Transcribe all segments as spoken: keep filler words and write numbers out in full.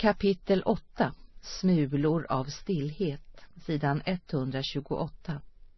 Kapitel åtta. Smulor av stillhet, sidan etthundratjugoåtta.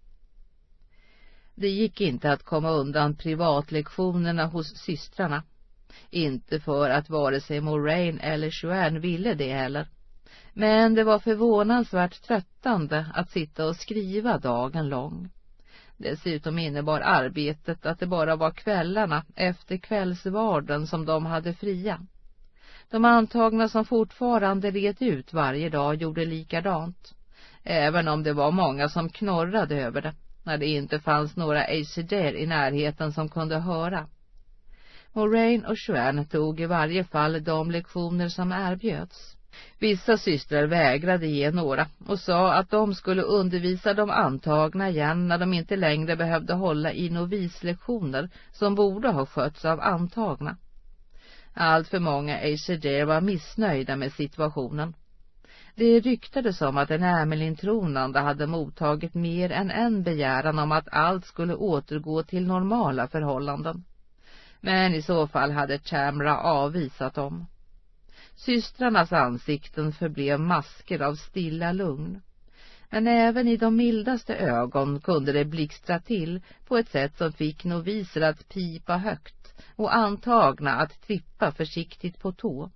Det gick inte att komma undan privatlektionerna hos systrarna. Inte för att vare sig Moraine eller Joanne ville det heller. Men det var förvånansvärt tröttande att sitta och skriva dagen lång. Dessutom innebar arbetet att det bara var kvällarna efter kvällsvarden som de hade fria. De antagna som fortfarande red ut varje dag gjorde likadant, även om det var många som knorrade över det, när det inte fanns några A C D i närheten som kunde höra. Moraine och Joanne tog i varje fall de lektioner som erbjöds. Vissa systrar vägrade ge några och sa att de skulle undervisa de antagna igen när de inte längre behövde hålla i novislektioner som borde ha skötts av antagna. Allt för många A C D var missnöjda med situationen. Det ryktades om att en Ermelin-tronande hade mottagit mer än en begäran om att allt skulle återgå till normala förhållanden. Men i så fall hade Tamra avvisat dem. Systrarnas ansikten förblev masker av stilla lugn. Men även i de mildaste ögon kunde det blixtra till på ett sätt som fick noviser att pipa högt och antagna att trippa försiktigt på tå.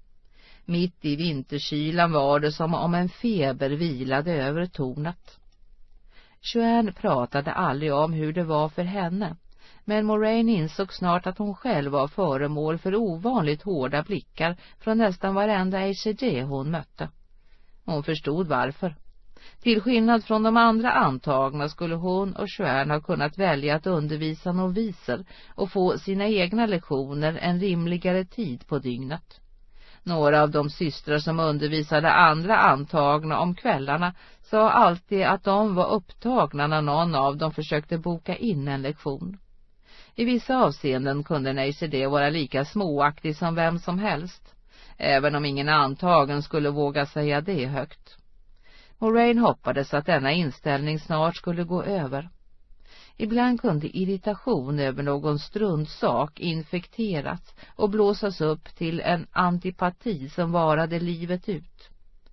Mitt i vinterkylan var det som om en feber vilade över tornet. Joanne pratade aldrig om hur det var för henne, men Moraine insåg snart att hon själv var föremål för ovanligt hårda blickar från nästan varenda A C D hon mötte. Hon förstod varför. Till skillnad från de andra antagna skulle hon och Joanne ha kunnat välja att undervisa noviser och få sina egna lektioner en rimligare tid på dygnet. Några av de systrar som undervisade andra antagna om kvällarna sa alltid att de var upptagna när någon av dem försökte boka in en lektion. I vissa avseenden kunde en A C D vara lika småaktig som vem som helst, även om ingen antagen skulle våga säga det högt. Moraine hoppades att denna inställning snart skulle gå över. Ibland kunde irritation över någon struntsak infekteras och blåsas upp till en antipati som varade livet ut.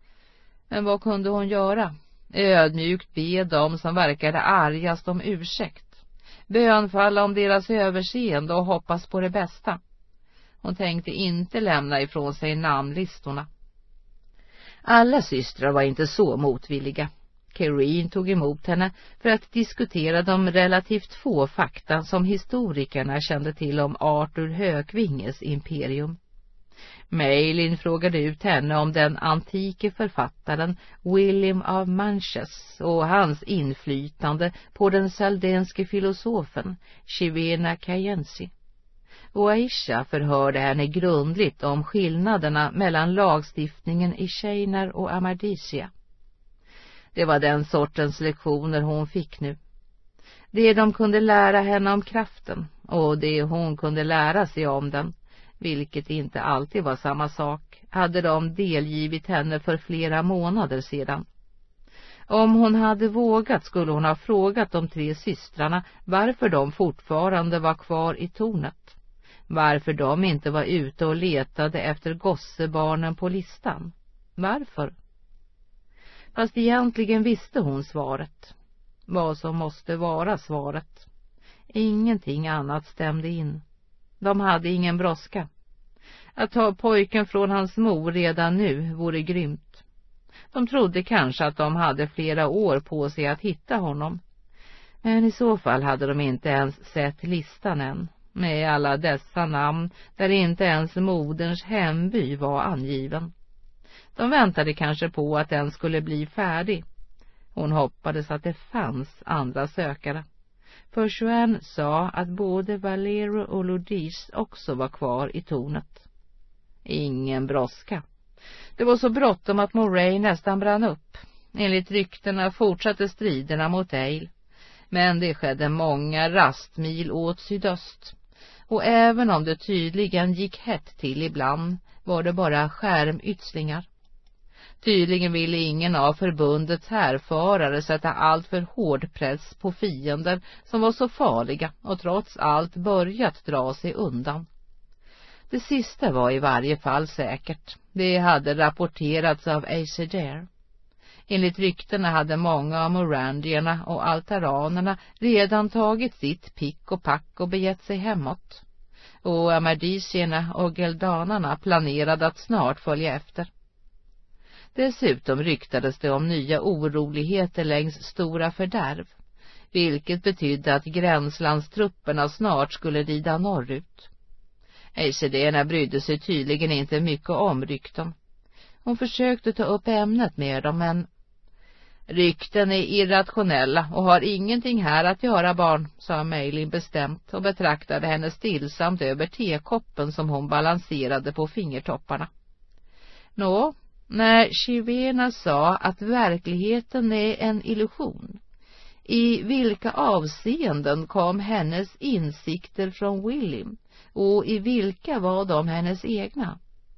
Men vad kunde hon göra? Ödmjukt be dem som verkade argast om ursäkt. Bönfalla om deras överseende och hoppas på det bästa. Hon tänkte inte lämna ifrån sig namnlistorna. Alla systrar var inte så motvilliga. Kerrine tog emot henne för att diskutera de relativt få fakta som historikerna kände till om Arthur Hökvinges imperium. Maylin frågade ut henne om den antike författaren William of Manches och hans inflytande på den saldenske filosofen Chivena Cayensi. Och Aisha förhörde henne grundligt om skillnaderna mellan lagstiftningen i Shinar och Amadisia. Det var den sortens lektioner hon fick nu. Det de kunde lära henne om kraften och det hon kunde lära sig om den, vilket inte alltid var samma sak, hade de delgivit henne för flera månader sedan. Om hon hade vågat skulle hon ha frågat de tre systrarna varför de fortfarande var kvar i tornet. Varför de inte var ute och letade efter gossebarnen på listan. Varför? Fast egentligen visste hon svaret. Vad som måste vara svaret. Ingenting annat stämde in. De hade ingen brådska. Att ta pojken från hans mor redan nu vore grymt. De trodde kanske att de hade flera år på sig att hitta honom. Men i så fall hade de inte ens sett listan än. Med alla dessa namn där inte ens moderns hemby var angiven. De väntade kanske på att den skulle bli färdig. Hon hoppades att det fanns andra sökare. För Joanne sa att både Valero och Lodis också var kvar i tornet. Ingen brådska. Det var så bråttom att Moraine nästan brann upp. Enligt ryktena fortsatte striderna mot Dale. Men det skedde många rastmil åt sydöst. Och även om det tydligen gick hett till ibland var det bara skärmytslingar. Tydligen ville ingen av förbundets härförare sätta allt för hård press på fiender som var så farliga och trots allt börjat dra sig undan. Det sista var i varje fall säkert. Det hade rapporterats av Acer. Enligt ryktena hade många av morandierna och altaranerna redan tagit sitt pick och pack och begett sig hemåt. Och amardisierna och geldanarna planerade att snart följa efter. Dessutom ryktades det om nya oroligheter längs Stora Fördärv, vilket betydde att gränslandstrupperna snart skulle rida norrut. Acer brydde sig tydligen inte mycket om rykten. Hon försökte ta upp ämnet med dem, men rykten är irrationella och har ingenting här att göra, barn, sa Maylin bestämt och betraktade henne stillsamt över tekoppen som hon balanserade på fingertopparna. Nå, när Shivena sa att verkligheten är en illusion, i vilka avseenden kom hennes insikter från William och i vilka var de hennes egna?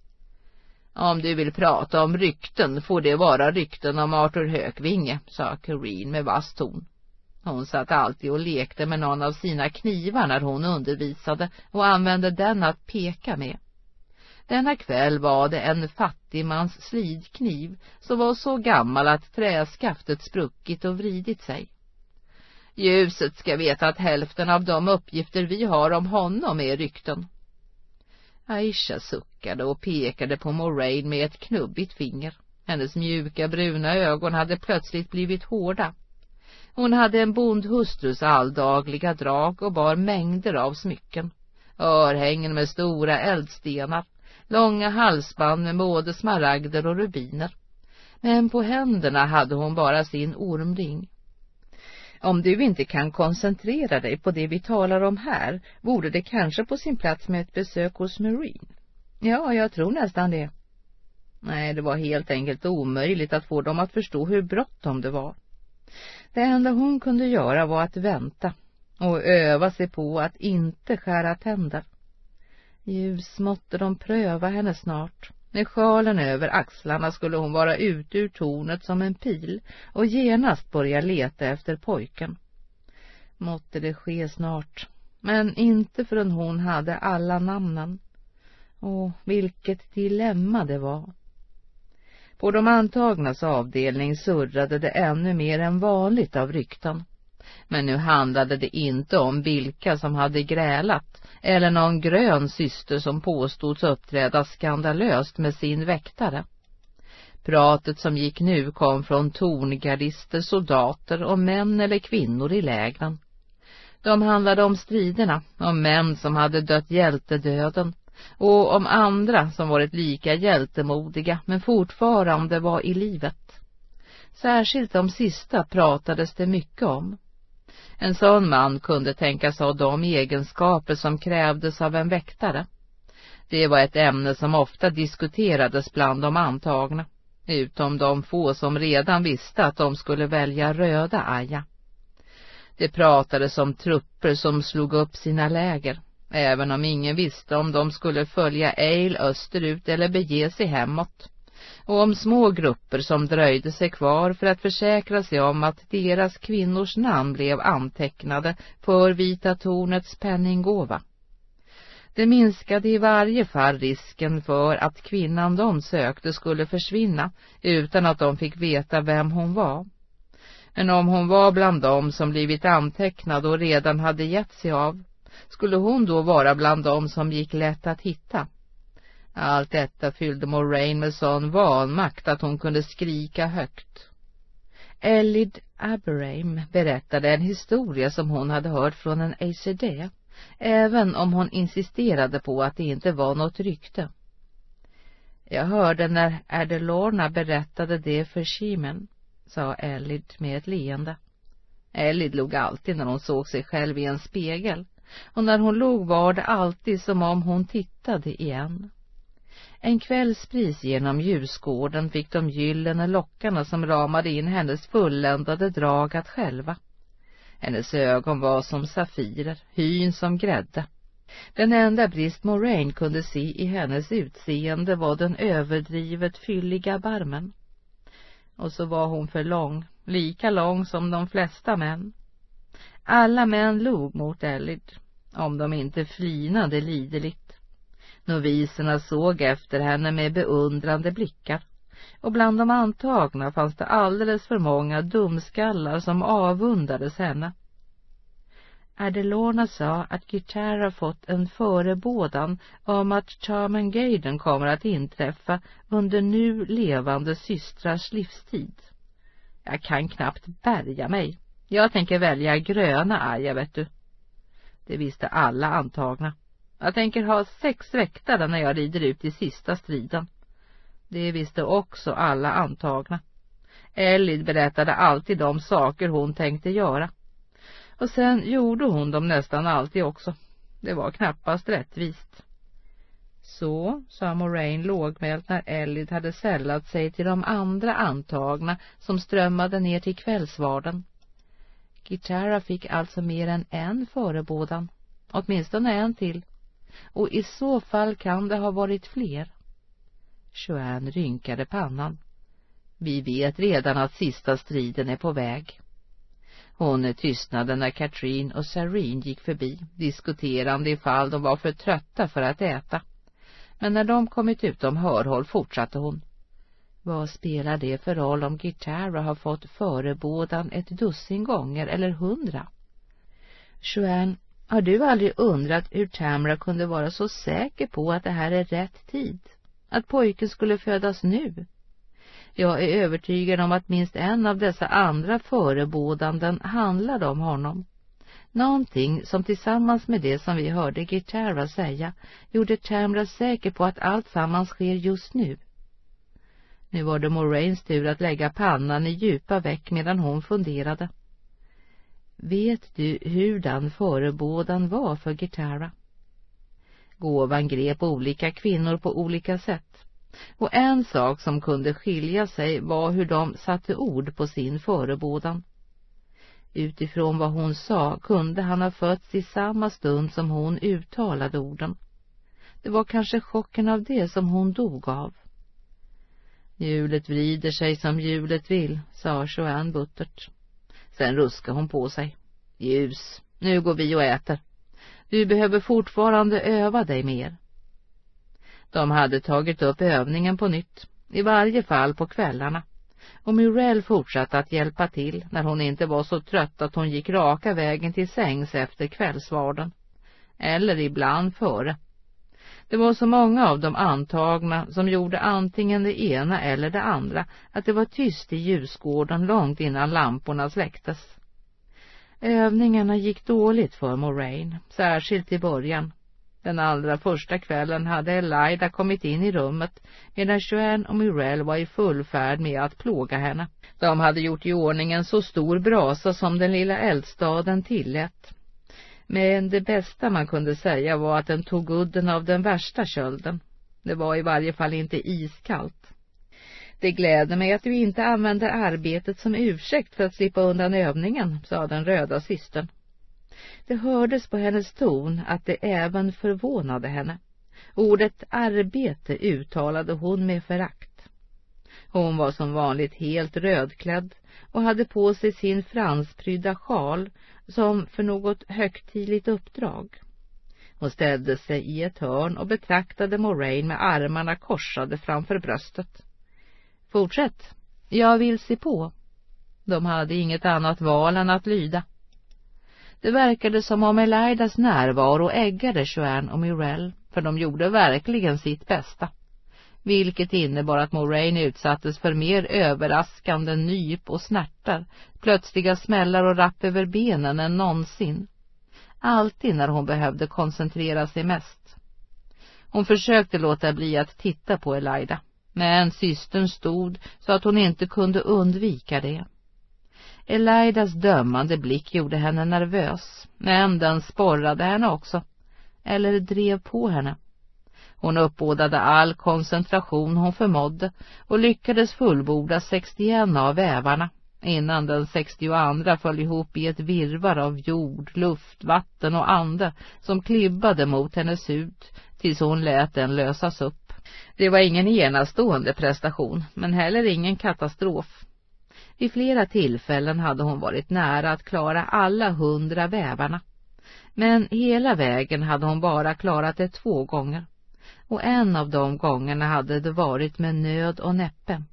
Om du vill prata om rykten får det vara rykten om Arthur Hökvinge, sa Corinne med vass ton. Hon satt alltid och lekte med någon av sina knivar när hon undervisade och använde den att peka med. Denna kväll var det en fattigmans slidkniv som var så gammal att träskaftet spruckit och vridit sig. Ljuset ska veta att hälften av de uppgifter vi har om honom är rykten. Aisha suckade och pekade på Moraine med ett knubbigt finger. Hennes mjuka bruna ögon hade plötsligt blivit hårda. Hon hade en bondhustrus alldagliga drag och bar mängder av smycken. Örhängen med stora eldstenar, långa halsband med både smaragder och rubiner. Men på händerna hade hon bara sin ormring. Om du inte kan koncentrera dig på det vi talar om här, vore det kanske på sin plats med ett besök hos Marine. Ja, jag tror nästan det. Nej, det var helt enkelt omöjligt att få dem att förstå hur bråttom det var. Det enda hon kunde göra var att vänta och öva sig på att inte skära tänder. Ljus måtte de pröva henne snart. Med sjalen över axlarna skulle hon vara ute ur tornet som en pil och genast börja leta efter pojken. Måtte det ske snart, men inte förrän hon hade alla namnen. Och vilket dilemma det var. På de antagnas avdelning surrade det ännu mer än vanligt av rykten. Men nu handlade det inte om vilka som hade grälat eller någon grön syster som påstods uppträda skandalöst med sin väktare. Pratet som gick nu kom från torngardister, soldater och män eller kvinnor i lägren. De handlade om striderna, om män som hade dött hjältedöden och om andra som varit lika hjältemodiga men fortfarande var i livet. Särskilt de sista pratades det mycket om. En sån man kunde tänkas ha de egenskaper som krävdes av en väktare. Det var ett ämne som ofta diskuterades bland de antagna, utom de få som redan visste att de skulle välja röda Aja. Det pratades om trupper som slog upp sina läger, även om ingen visste om de skulle följa Eil österut eller bege sig hemåt, och om små grupper som dröjde sig kvar för att försäkra sig om att deras kvinnors namn blev antecknade för Vita tornets penninggåva. Det minskade i varje fall risken för att kvinnan de sökte skulle försvinna utan att de fick veta vem hon var. Men om hon var bland dem som blivit antecknade och redan hade gett sig av, skulle hon då vara bland dem som gick lätt att hitta? Allt detta fyllde Moraine med sån vanmakt att hon kunde skrika högt. Elid Aberraim berättade en historia som hon hade hört från en Acer, även om hon insisterade på att det inte var något rykte. Jag hörde när Adelorna berättade det för Shimen, sa Elid med ett leende. Elid log alltid när hon såg sig själv i en spegel, och när hon log var det alltid som om hon tittade igen. En kvällspris genom ljusgården fick de gyllene lockarna som ramade in hennes fulländade drag att själva. Hennes ögon var som safirer, hyn som grädde. Den enda brist Moraine kunde se i hennes utseende var den överdrivet fylliga barmen. Och så var hon för lång, lika lång som de flesta män. Alla män log mot Elid, om de inte flinade liderligt. Noviserna såg efter henne med beundrande blickar, och bland de antagna fanns det alldeles för många dumskallar som avundades henne. Adelorna sa att Gitara fått en förebådan om att Charmangaden kommer att inträffa under nu levande systrars livstid. Jag kan knappt bärga mig. Jag tänker välja gröna arga, vet du. Det visste alla antagna. Jag tänker ha sex väktare när jag rider ut i sista striden. Det visste också alla antagna. Elid berättade alltid de saker hon tänkte göra. Och sen gjorde hon dem nästan alltid också. Det var knappast rättvist. Så, sa Moraine lågmält när Elid hade sällat sig till de andra antagna som strömmade ner till kvällsvarden. Gitara fick alltså mer än en förebådan, åtminstone en till. Och i så fall kan det ha varit fler. Joanne rynkade pannan. Vi vet redan att sista striden är på väg. Hon tystnade när Katrin och Sareen gick förbi, diskuterande ifall de var för trötta för att äta. Men när de kommit utom hörhåll fortsatte hon. Vad spelar det för roll om Gitara har fått förebådan ett dussin gånger eller hundra? Joanne, har du aldrig undrat hur Tamra kunde vara så säker på att det här är rätt tid? Att pojken skulle födas nu? Jag är övertygad om att minst en av dessa andra förebådanden handlade om honom. Någonting som tillsammans med det som vi hörde Gitara säga gjorde Tamra säker på att allt sammans sker just nu. Nu var det Moraines tur att lägga pannan i djupa veck medan hon funderade. Vet du hur den förebådan var för Gitara? Gåvan grep olika kvinnor på olika sätt. Och en sak som kunde skilja sig var hur de satte ord på sin förebådan. Utifrån vad hon sa kunde han ha fötts i samma stund som hon uttalade orden. Det var kanske chocken av det som hon dog av. Hjulet vrider sig som hjulet vill, sa Joanne buttert. Sen ruskade hon på sig. Ljus, nu går vi och äter. Du behöver fortfarande öva dig mer. De hade tagit upp övningen på nytt, i varje fall på kvällarna. Och Muriel fortsatte att hjälpa till när hon inte var så trött att hon gick raka vägen till sängs efter kvällsvarden. Eller ibland före. Det var så många av de antagna som gjorde antingen det ena eller det andra att det var tyst i ljusgården långt innan lamporna släcktes. Övningarna gick dåligt för Moraine, särskilt i början. Den allra första kvällen hade Elida kommit in i rummet medan Joanne och Muriel var i full färd med att plåga henne. De hade gjort i ordning en så stor brasa som den lilla eldstaden tillät. Men det bästa man kunde säga var att den tog udden av den värsta kölden. Det var i varje fall inte iskallt. Det gläder mig att du inte använder arbetet som ursäkt för att slippa undan övningen, sa den röda systern. Det hördes på hennes ton att det även förvånade henne. Ordet arbete uttalade hon med förakt. Hon var som vanligt helt rödklädd och hade på sig sin fransprydda sjal som för något högtidligt uppdrag. Hon ställde sig i ett hörn och betraktade Moraine med armarna korsade framför bröstet. Fortsätt, jag vill se på. De hade inget annat val än att lyda. Det verkade som om Elidas närvaro äggade Joanne och Muriel, för de gjorde verkligen sitt bästa. Vilket innebar att Moraine utsattes för mer överraskande nyp och snärtar, plötsliga smällar och rapp över benen än någonsin. Alltid när hon behövde koncentrera sig mest. Hon försökte låta bli att titta på Elida, men systern stod så att hon inte kunde undvika det. Elidas dömande blick gjorde henne nervös, men den sporrade henne också, eller drev på henne. Hon uppbådade all koncentration hon förmådde och lyckades fullborda sextioen av vävarna, innan den sextioandra föll ihop i ett virvar av jord, luft, vatten och ande som klibbade mot hennes hud tills hon lät den lösas upp. Det var ingen enastående prestation, men heller ingen katastrof. Vid flera tillfällen hade hon varit nära att klara alla hundra vävarna. Men hela vägen hade hon bara klarat det två gånger. och en av de gångerna hade det varit med nöd och näppe.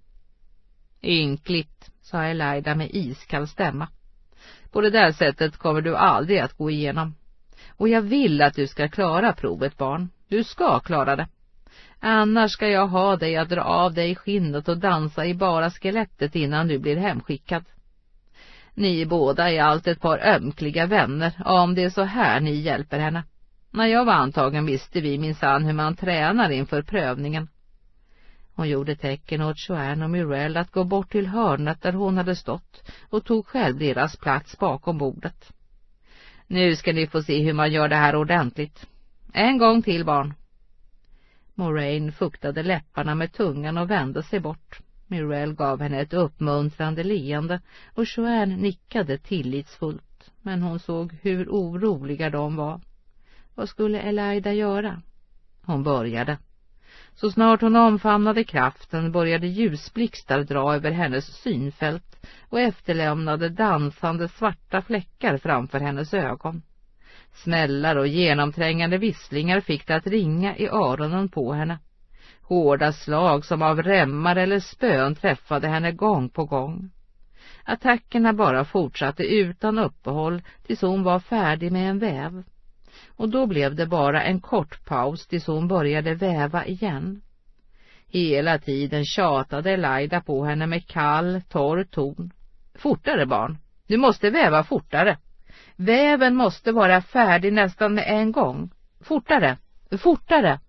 Ynkligt, sa Elida med iskall stämma. På det där sättet kommer du aldrig att gå igenom. Och jag vill att du ska klara provet, barn. Du ska klara det. Annars ska jag ha dig att dra av dig skinnet och dansa i bara skelettet innan du blir hemskickad. Ni båda är allt ett par ömkliga vänner, om det är så här ni hjälper henne. När jag var antagen visste vi minsann hur man tränar inför prövningen. Hon gjorde tecken åt Joanne och Muriel att gå bort till hörnet där hon hade stått och tog själv deras plats bakom bordet. Nu ska ni få se hur man gör det här ordentligt. En gång till, barn. Moraine fuktade läpparna med tungan och vände sig bort. Muriel gav henne ett uppmuntrande leende och Joanne nickade tillitsfullt, men hon såg hur oroliga de var. Vad skulle Elida göra? Hon började. Så snart hon omfamnade kraften började ljusblixtar dra över hennes synfält och efterlämnade dansande svarta fläckar framför hennes ögon. Smällar och genomträngande visslingar fick det att ringa i öronen på henne. Hårda slag som av remmar eller spön träffade henne gång på gång. Attackerna bara fortsatte utan uppehåll tills hon var färdig med en väv. Och då blev det bara en kort paus tills hon började väva igen. Hela tiden tjatade Elida på henne med kall, torr ton. Fortare, barn, du måste väva fortare. Väven måste vara färdig nästan med en gång. Fortare, fortare.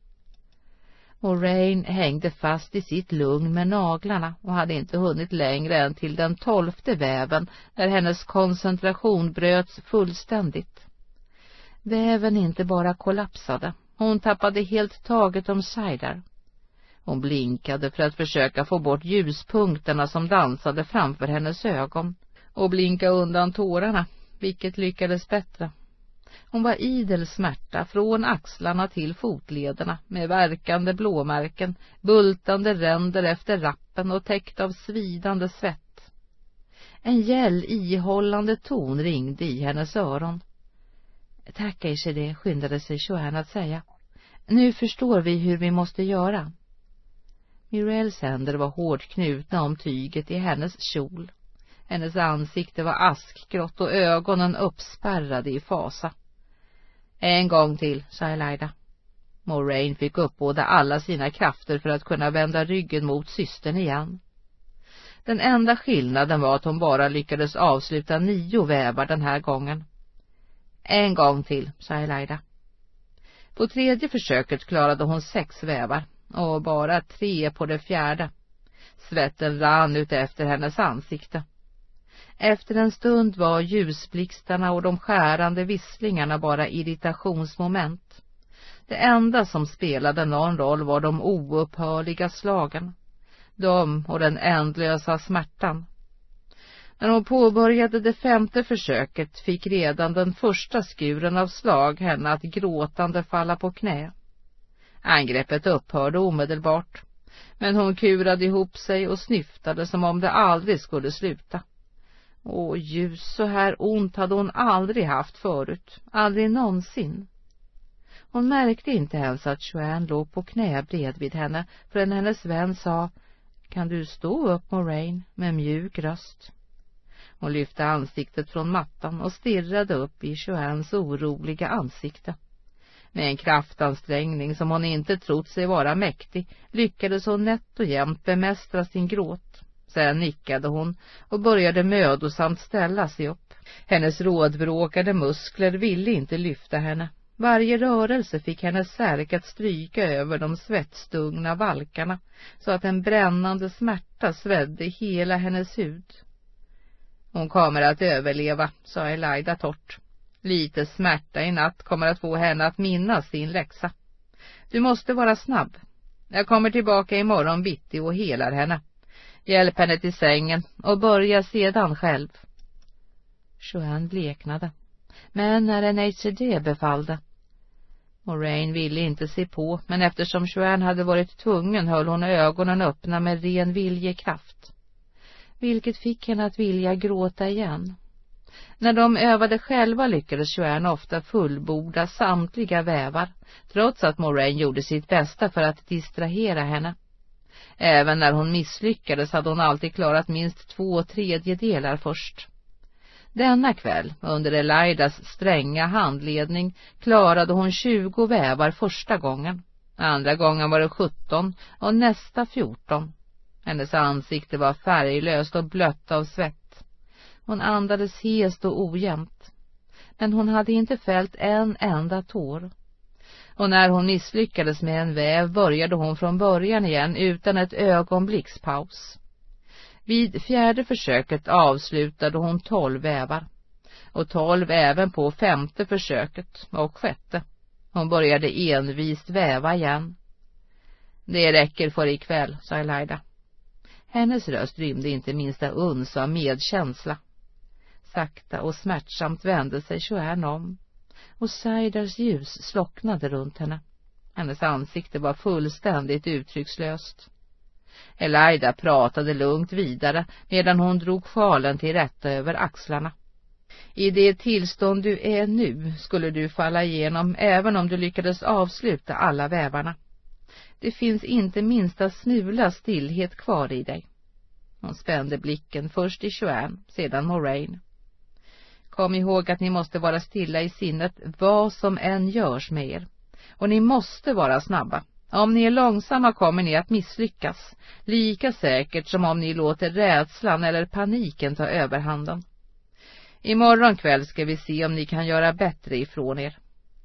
Moraine hängde fast i sitt lugn med naglarna och hade inte hunnit längre än till den tolfte väven när hennes koncentration bröts fullständigt. Väven inte bara kollapsade, hon tappade helt taget om Saidar. Hon blinkade för att försöka få bort ljuspunkterna som dansade framför hennes ögon och blinka undan tårarna, vilket lyckades bättre. Hon var idel smärta från axlarna till fotlederna med verkande blåmärken, bultande ränder efter rappen och täckt av svidande svett. En gäll ihållande ton ringde i hennes öron. Tacka sig det, skyndade sig Joanne att säga. Nu förstår vi hur vi måste göra. Muriels händer var hårt knutna om tyget i hennes kjol. Hennes ansikte var askgrått och ögonen uppspärrade i fasa. En gång till, sa Elida. Moraine fick uppbåda alla sina krafter för att kunna vända ryggen mot systern igen. Den enda skillnaden var att hon bara lyckades avsluta nio vävar den här gången. En gång till, sa Elida. På tredje försöket klarade hon sex vävar och bara tre på det fjärde. Svetten rann ut efter hennes ansikte. Efter en stund var ljusblixtarna och de skärande visslingarna bara irritationsmoment. Det enda som spelade någon roll var de oupphörliga slagen. De och den ändlösa smärtan. När hon påbörjade det femte försöket fick redan den första skuren av slag henne att gråtande falla på knä. Angreppet upphörde omedelbart, men hon kurade ihop sig och snyftade som om det aldrig skulle sluta. Åh, ljus, så här ont hade hon aldrig haft förut, aldrig någonsin. Hon märkte inte ens att Joanne låg på knä bredvid henne förrän hennes vän sa, kan du stå upp, Moraine, med mjuk röst. Hon lyfte ansiktet från mattan och stirrade upp i Joannes oroliga ansikte. Med en kraftansträngning som hon inte trott sig vara mäktig lyckades hon nätt och jämnt bemästra sin gråt. Sen nickade hon och började mödosamt ställa sig upp. Hennes rådbråkade muskler ville inte lyfta henne. Varje rörelse fick hennes särk att stryka över de svettstungna valkarna så att en brännande smärta svedde hela hennes hud. Hon kommer att överleva, sa Elida torrt. Lite smärta i natt kommer att få henne att minnas sin läxa. Du måste vara snabb. Jag kommer tillbaka imorgon bitti och helar henne. Hjälp henne till sängen och börja sedan själv. Joanne bleknade. Men när en H C D befallde. Moraine ville inte se på, men eftersom Joanne hade varit tvungen höll hon ögonen öppna med ren viljekraft. Vilket fick henne att vilja gråta igen. När de övade själva lyckades Joanne ofta fullborda samtliga vävar, trots att Moraine gjorde sitt bästa för att distrahera henne. Även när hon misslyckades hade hon alltid klarat minst två tredjedelar först. Denna kväll, under Elidas stränga handledning, klarade hon tjugo vävar första gången. Andra gången var det sjutton och nästa fjorton. Hennes ansikte var färglöst och blött av svett. Hon andades hest och ojämnt. Men hon hade inte fällt en enda tår. Och när hon misslyckades med en väv började hon från början igen utan ett ögonblicks paus. Vid fjärde försöket avslutade hon tolv vävar. Och tolv även på femte försöket och sjätte. Hon började envist väva igen. Det räcker för ikväll, sa Elida. Hennes röst rymde inte minsta uns av medkänsla. Sakta och smärtsamt vände sig Joanne om, och Saidars ljus slocknade runt henne. Hennes ansikte var fullständigt uttryckslöst. Elida pratade lugnt vidare medan hon drog sjalen till rätta över axlarna. I det tillstånd du är nu skulle du falla igenom även om du lyckades avsluta alla vävarna. Det finns inte minsta smula stillhet kvar i dig. Hon spände blicken först i Joanne, sedan Moraine. Kom ihåg att ni måste vara stilla i sinnet vad som än görs med er. Och ni måste vara snabba. Om ni är långsamma kommer ni att misslyckas, lika säkert som om ni låter rädslan eller paniken ta överhanden. Imorgon kväll ska vi se om ni kan göra bättre ifrån er.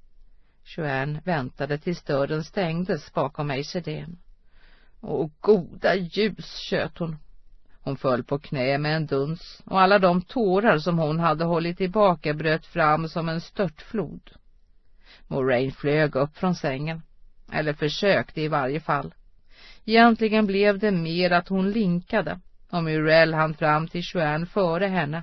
Joanne väntade tills dörren stängdes bakom Aisheden. Åh, goda ljus, tjöt hon. Hon föll på knä med en duns, och alla de tårar som hon hade hållit tillbaka bröt fram som en störtflod. Moraine flög upp från sängen, eller försökte i varje fall. Egentligen blev det mer att hon linkade, och Muriel hann fram till Joanne före henne.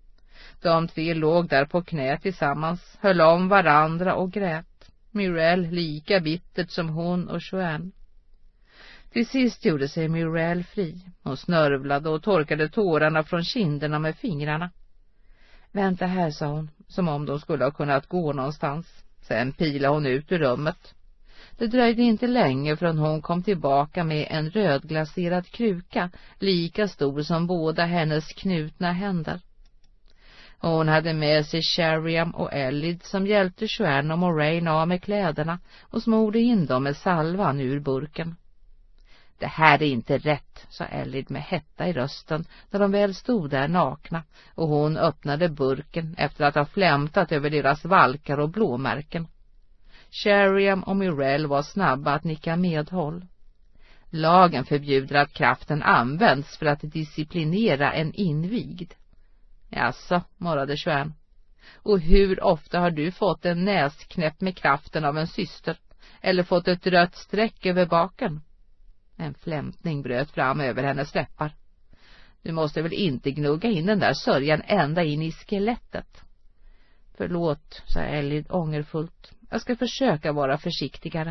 De tre låg där på knä tillsammans, höll om varandra och grät. Muriel lika bittert som hon och Joanne. Till sist gjorde sig Muriel fri. Hon snörvlade och torkade tårarna från kinderna med fingrarna. Vänta här, sa hon, som om de skulle ha kunnat gå någonstans. Sen pilade hon ut ur rummet. Det dröjde inte länge förrän hon kom tillbaka med en rödglaserad kruka, lika stor som båda hennes knutna händer. Hon hade med sig Sheriam och Elid som hjälpte Joanne och Moraine av med kläderna och smorde in dem med salvan ur burken. Det här är inte rätt, sa Elid med hetta i rösten när de väl stod där nakna, och hon öppnade burken efter att ha flämtat över deras valkar och blåmärken. Sheriam och Muriel var snabba att nicka medhåll. Lagen förbjuder att kraften används för att disciplinera en invigd. Jaså, morrade Joanne. Och hur ofta har du fått en näsknäpp med kraften av en syster, eller fått ett rött streck över baken? En flämtning bröt fram över hennes läppar. Du måste väl inte gnugga in den där sörjan ända in i skelettet? Förlåt, sa Elid ångerfullt. Jag ska försöka vara försiktigare.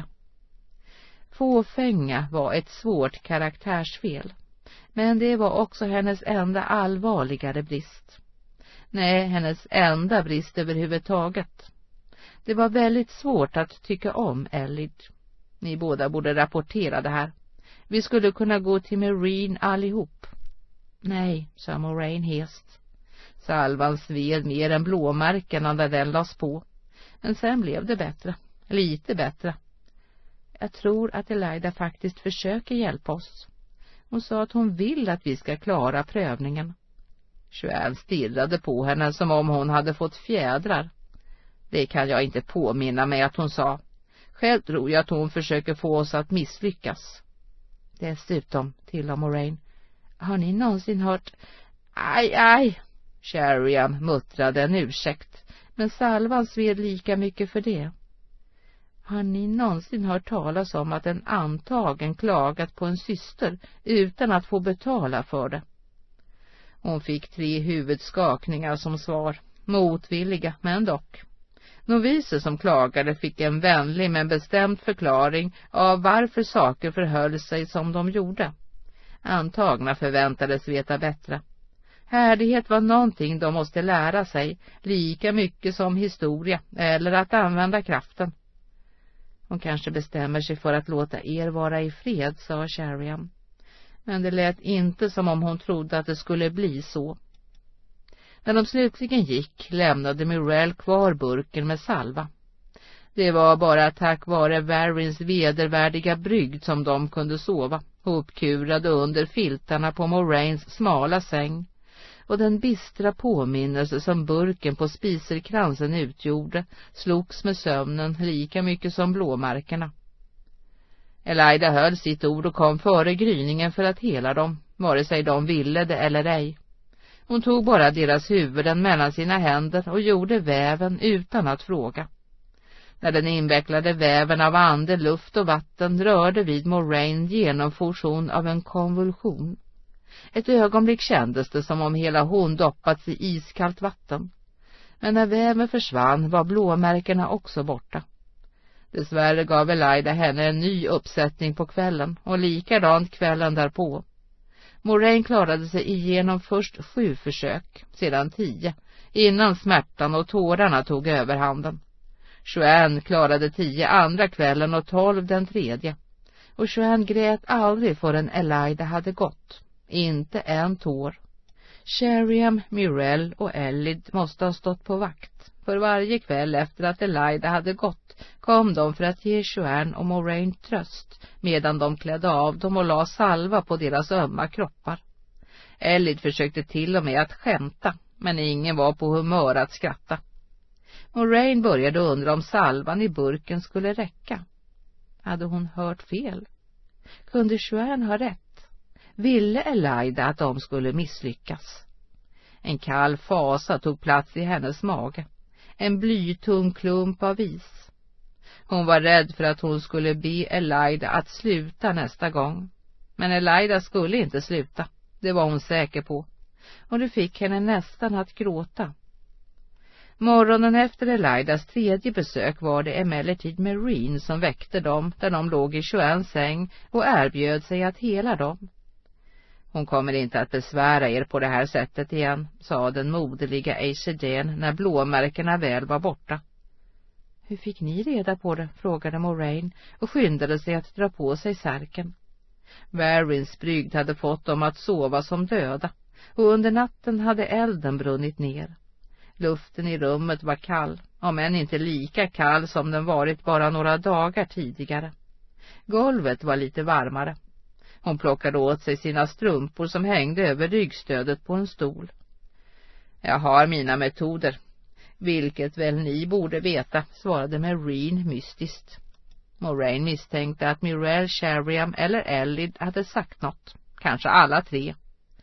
Fåfänga var ett svårt karaktärsfel, men det var också hennes enda allvarligare brist. Nej, hennes enda brist överhuvudtaget. Det var väldigt svårt att tycka om Elid. Ni båda borde rapportera det här. Vi skulle kunna gå till Marine allihop. Nej, sa Moraine hest. Salvan sved mer än blåmärkena när den lades på. Men sen blev det bättre. Lite bättre. Jag tror att Elida faktiskt försöker hjälpa oss. Hon sa att hon vill att vi ska klara prövningen. Joanne stirrade på henne som om hon hade fått fjädrar. Det kan jag inte påminna mig att hon sa. Själv tror jag att hon försöker få oss att misslyckas. Dessutom, tillade Moraine, har ni någonsin hört... Aj, aj! Sheriam muttrade en ursäkt, men salvan sved lika mycket för det. Har ni någonsin hört talas om att en antagen klagat på en syster utan att få betala för det? Hon fick tre huvudskakningar som svar, motvilliga men dock. Noviser som klagade fick en vänlig men bestämd förklaring av varför saker förhöll sig som de gjorde. Antagna förväntades veta bättre. Härdighet var någonting de måste lära sig, lika mycket som historia eller att använda kraften. Hon kanske bestämmer sig för att låta er vara i fred, sa Sheriam. Men det lät inte som om hon trodde att det skulle bli så. När de slutligen gick lämnade Myrell kvar burken med salva. Det var bara tack vare Varins vedervärdiga brygd som de kunde sova, uppkurade under filtarna på Moraines smala säng, och den bistra påminnelse som burken på spiserkransen utgjorde slogs med sömnen lika mycket som blåmärkerna. Elida höll sitt ord och kom före gryningen för att hela dem, vare sig de ville det eller ej. Hon tog bara deras huvuden mellan sina händer och gjorde väven utan att fråga. När den invecklade väven av ande, luft och vatten rörde vid Moraine genomfors hon av en konvulsion. Ett ögonblick kändes det som om hela hon doppats i iskallt vatten. Men när väven försvann var blåmärkerna också borta. Dessvärre gav Elida henne en ny uppsättning på kvällen och likadant kvällen därpå. Moraine klarade sig igenom först sju försök, sedan tio, innan smärtan och tårarna tog överhanden. Joanne klarade tio andra kvällen och tolv den tredje. Och Joanne grät aldrig förrän Elida hade gått. Inte en tår. Sheriam, Myrell och Ellid måste ha stått på vakt. För varje kväll efter att Elida hade gått kom de för att ge Joanne och Moraine tröst, medan de klädde av dem och la salva på deras ömma kroppar. Ellid försökte till och med att skämta, men ingen var på humör att skratta. Moraine började undra om salvan i burken skulle räcka. Hade hon hört fel? Kunde Joanne ha rätt? Ville Elida att de skulle misslyckas? En kall fasa tog plats i hennes mage. En blytung klump av is. Hon var rädd för att hon skulle be Elida att sluta nästa gång. Men Elida skulle inte sluta. Det var hon säker på. Och det fick henne nästan att gråta. Morgonen efter Elidas tredje besök var det emellertid Marine som väckte dem där de låg i Joannes säng och erbjöd sig att hela dem. Hon kommer inte att besvära er på det här sättet igen, sa den moderliga Aishadene när blåmärkerna väl var borta. Hur fick ni reda på det? Frågade Moraine och skyndade sig att dra på sig särken. Varins brygd hade fått dem att sova som döda, och under natten hade elden brunnit ner. Luften i rummet var kall, om än inte lika kall som den varit bara några dagar tidigare. Golvet var lite varmare. Hon plockade åt sig sina strumpor som hängde över ryggstödet på en stol. Jag har mina metoder, vilket väl ni borde veta, svarade Marine mystiskt. Moraine misstänkte att Myrell, Sheriam eller Ellid hade sagt något, kanske alla tre.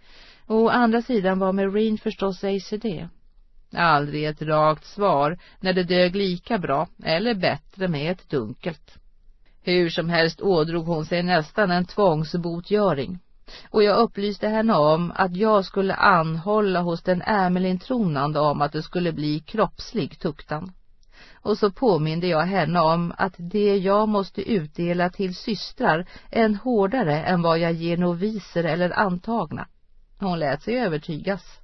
Å andra sidan var Marine förstås ej så det. Aldrig ett rakt svar när det dög lika bra eller bättre med ett dunkelt. Hur som helst ådrog hon sig nästan en tvångsbotgöring, och jag upplyste henne om att jag skulle anhålla hos den Amelin tronande om att det skulle bli kroppslig tuktan. Och så påminde jag henne om att det jag måste utdela till systrar är hårdare än vad jag ger noviser eller antagna. Hon lät sig övertygas.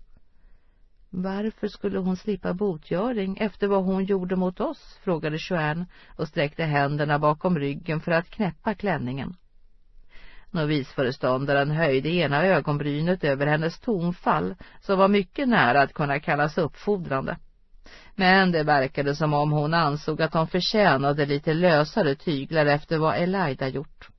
Varför skulle hon slippa botgöring efter vad hon gjorde mot oss? Frågade Joanne och sträckte händerna bakom ryggen för att knäppa klänningen. Novisföreståndaren höjde ena ögonbrynet över hennes tonfall, som var mycket nära att kunna kallas uppfordrande. Men det verkade som om hon ansåg att hon förtjänade lite lösare tyglar efter vad Elida gjort.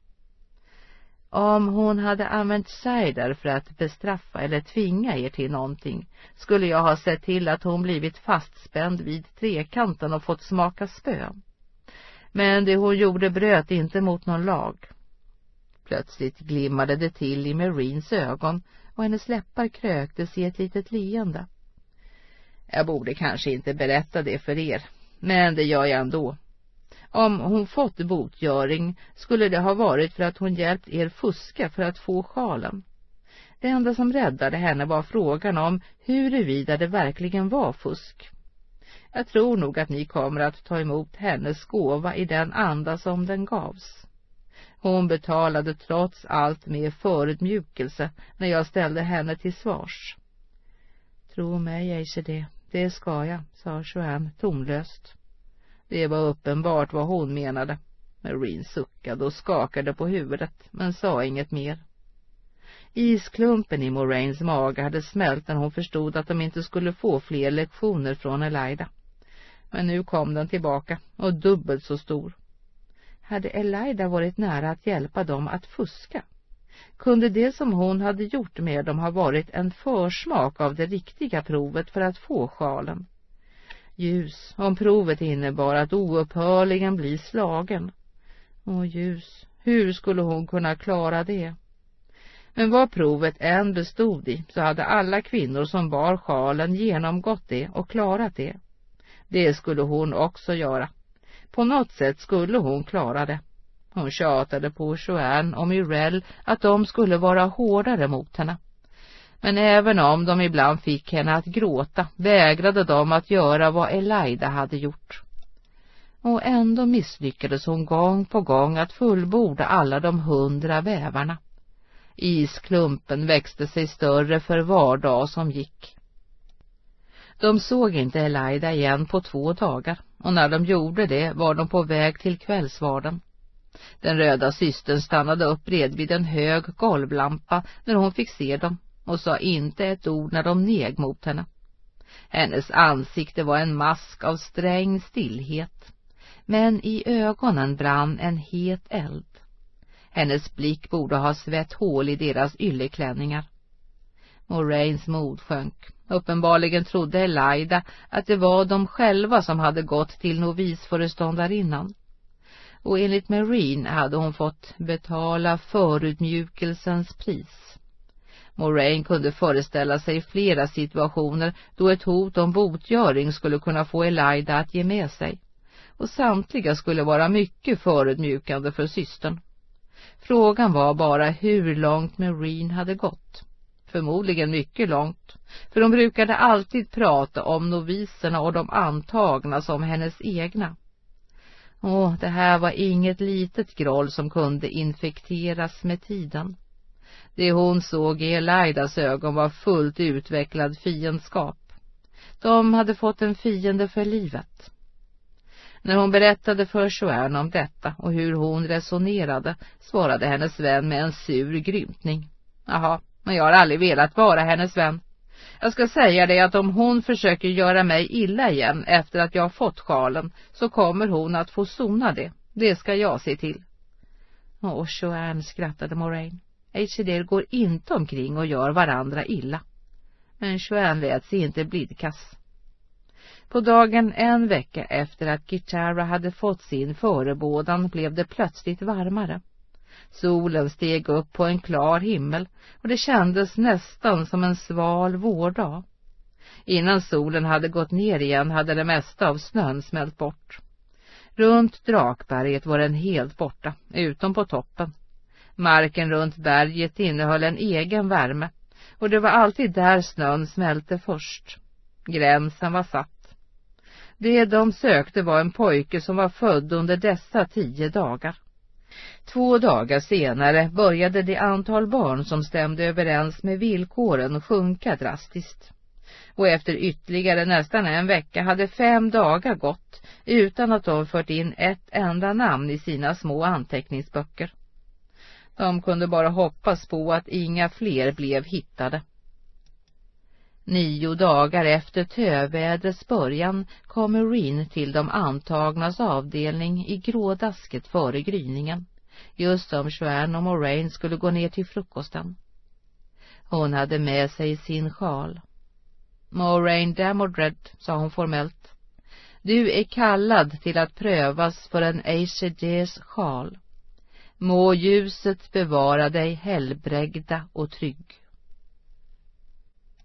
Om hon hade använt cider för att bestraffa eller tvinga er till någonting, skulle jag ha sett till att hon blivit fastspänd vid trekanten och fått smaka spö. Men det hon gjorde bröt inte mot någon lag. Plötsligt glimmade det till i Marines ögon och hennes läppar kröktes i ett litet leende. Jag borde kanske inte berätta det för er, men det gör jag ändå. Om hon fått botgöring skulle det ha varit för att hon hjälpt er fuska för att få sjalen. Det enda som räddade henne var frågan om huruvida det verkligen var fusk. Jag tror nog att ni kommer att ta emot hennes gåva i den anda som den gavs. Hon betalade trots allt med förödmjukelse när jag ställde henne till svars. Tro mig, Ace, det, det ska jag, sa Joanne tonlöst. Det var uppenbart vad hon menade. Marine suckade och skakade på huvudet, men sa inget mer. Isklumpen i Moraines mage hade smält när hon förstod att de inte skulle få fler lektioner från Elida. Men nu kom den tillbaka, och dubbelt så stor. Hade Elida varit nära att hjälpa dem att fuska? Kunde det som hon hade gjort med dem ha varit en försmak av det riktiga provet för att få sjalen? Ljus, om provet innebar att oupphörligen bli slagen. Åh ljus, hur skulle hon kunna klara det? Men vad provet än bestod i, så hade alla kvinnor som bar sjalen genomgått det och klarat det. Det skulle hon också göra. På något sätt skulle hon klara det. Hon tjatade på Joanne och Myrell att de skulle vara hårdare mot henne. Men även om de ibland fick henne att gråta, vägrade de att göra vad Elida hade gjort. Och ändå misslyckades hon gång på gång att fullborda alla de hundra vävarna. Isklumpen växte sig större för var dag som gick. De såg inte Elida igen på två dagar, och när de gjorde det var de på väg till kvällsvarden. Den röda systern stannade upp bredvid en hög golvlampa när hon fick se dem och sa inte ett ord när de neg mot henne. Hennes ansikte var en mask av sträng stillhet, men i ögonen brann en het eld. Hennes blick borde ha svett hål i deras ylleklänningar. Moraines mod sjönk. Uppenbarligen trodde Elida att det var de själva som hade gått till novisföreståndarinnan. Och enligt Marine hade hon fått betala förutmjukelsens pris. Moraine kunde föreställa sig flera situationer då ett hot om botgöring skulle kunna få Elida att ge med sig. Och samtliga skulle vara mycket förutmjukande för systern. Frågan var bara hur långt Marine hade gått. Förmodligen mycket långt, för de brukade alltid prata om noviserna och de antagna som hennes egna. Åh, det här var inget litet groll som kunde infekteras med tiden. Det hon såg i Elidas ögon var fullt utvecklad fiendskap. De hade fått en fiende för livet. När hon berättade för Joanne om detta och hur hon resonerade, svarade hennes vän med en sur grymtning. Jaha, men jag har aldrig velat vara hennes vän. Jag ska säga dig att om hon försöker göra mig illa igen efter att jag har fått sjalen, så kommer hon att få sona det. Det ska jag se till. Åh, Joanne, skrattade Moraine. H.D. går inte omkring och gör varandra illa. Men Joanne lät sig inte blidkas. På dagen en vecka efter att Kitara hade fått sin förebådan blev det plötsligt varmare. Solen steg upp på en klar himmel och det kändes nästan som en sval vårdag. Innan solen hade gått ner igen hade det mesta av snön smält bort. Runt Drakberget var den helt borta, utom på toppen. Marken runt berget innehöll en egen värme och det var alltid där snön smälte först. Gränsen var satt. Det de sökte var en pojke som var född under dessa tio dagar. Två dagar senare började det antal barn som stämde överens med villkoren sjunka drastiskt. Och efter ytterligare nästan en vecka hade fem dagar gått utan att de fört in ett enda namn i sina små anteckningsböcker. De kunde bara hoppas på att inga fler blev hittade. Nio dagar efter tövädrets början kom Marine till de antagnas avdelning i grådasket före gryningen, just som Joanne och Moraine skulle gå ner till frukosten. Hon hade med sig sin sjal. Moraine Damodred, sa hon formellt, du är kallad till att prövas för en Aesir's sjal. Må ljuset bevara dig helbrägda och trygg.